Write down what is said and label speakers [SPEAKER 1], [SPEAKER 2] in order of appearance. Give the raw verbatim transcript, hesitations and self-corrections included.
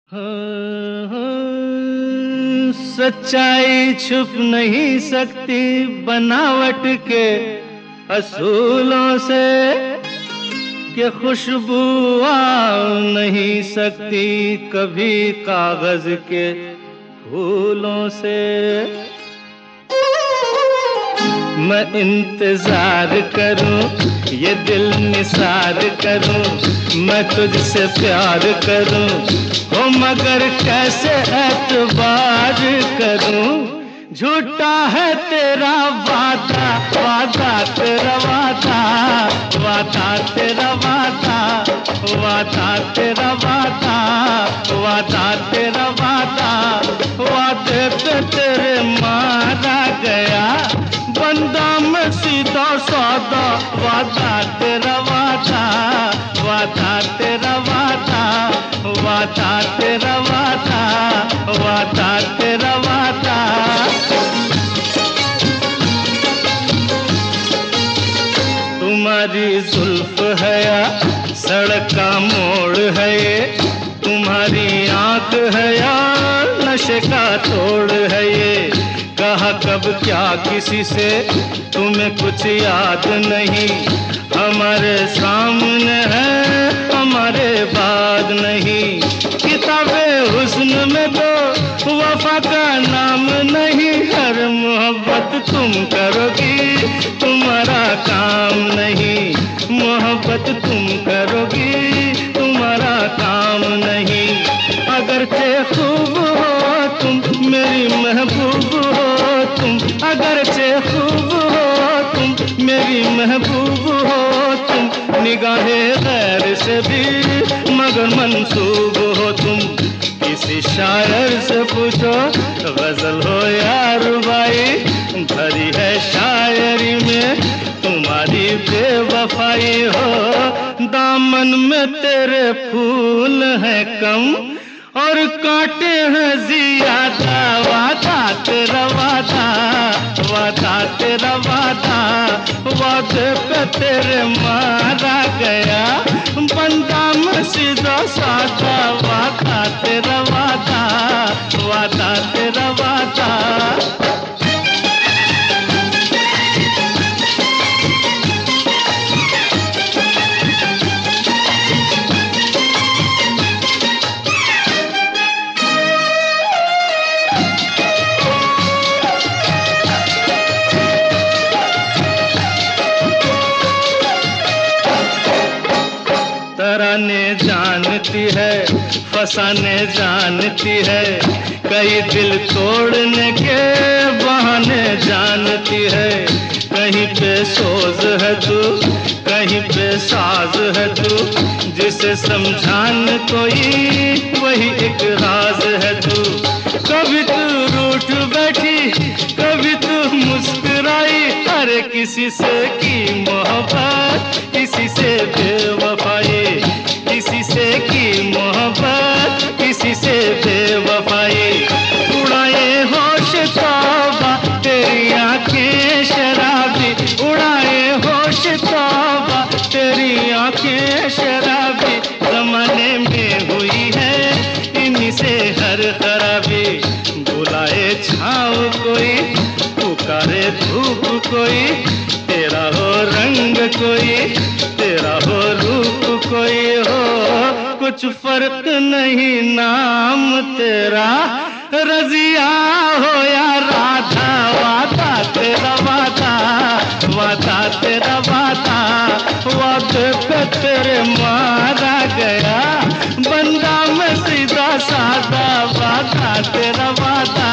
[SPEAKER 1] हाँ, हाँ, सच्चाई छुप नहीं सकती बनावट के असूलों से, कि खुशबू आ नहीं सकती कभी कागज के फूलों से। मैं इंतजार करूं, ये दिल निसार करूं, मैं तुझसे प्यार करूं, हो मगर कैसे एतबार करूं। झूठा है तेरा वादा, वादा तेरा वादा, वादा तेरा वादा, वादा तेरा वादा, वादा तेरा वादा, वादे पे तेरे मारा गया बंदा मैं सीधा सादा। वादा तेरा वादा, वादा तेरा वादा, वादा तेरा वादा, वादा तेरा वादा। तुम्हारी जुल्फ है या सड़क का मोड़ है ये, तुम्हारी आंख है या नशे का तोड़ है ये। कहा कब क्या किसी से तुम्हें कुछ याद नहीं, हमारे सामने है हमारे बाद नहीं। किताबे हुस्न में तो वफा का नाम नहीं, हर मोहब्बत तुम करोगी तुम्हारा काम नहीं, मोहब्बत तुम करोगी तुम्हारा काम नहीं। अगरचे खूब हो तुम मेरी महबूब हो तुम, अगरचे खूब हो तुम मेरी महबूब हो तुम, निगाहे गैर से भी मगर मंसूब हो तुम। किसी शायर से पूछो गजल हो या रुबाई, भरी है शायरी में तुम्हारी बेवफाई हो। दामन में तेरे फूल है कम और कांटे हैं ज्यादा, वादा तेरा वादा, वादा तेरा वादा, वादे पे तेरे मारा गया बंदा मैं सीधा सादा। वादा तेरा वादा, वादा तेरा वादा। तराने जानती है फसाने जानती है, कई दिल तोड़ने के बहाने जानती है। कहीं पे सोज है तू कहीं पे साज है तू, जिसे समझाने कोई वही एक राज है तू। कभी तू रूठ बैठी कभी तू मुस्कुराई, हर किसी से की मोहब्बत किसी से बेवफाई, किसी से की मोहब्बत किसी से बेवफाई। उड़ाए होश तौबा तेरी आंखें शराबी, उड़ाए होश तौबा तेरी आंखें शराबी। जमाने में हुई है इन्हीं से हर खराबी, बुलाए छाँव कोई पुकारे धूप कोई, तेरा हो रंग कोई तेरा हो रूप कोई हो, कुछ फर्क नहीं नाम तेरा रजिया हो या राधा। वादा तेरा वादा, वादा तेरा वादा, वादे पे तेरे मारा गया बंदा मैं सीधा सादा। वादा तेरा वादा,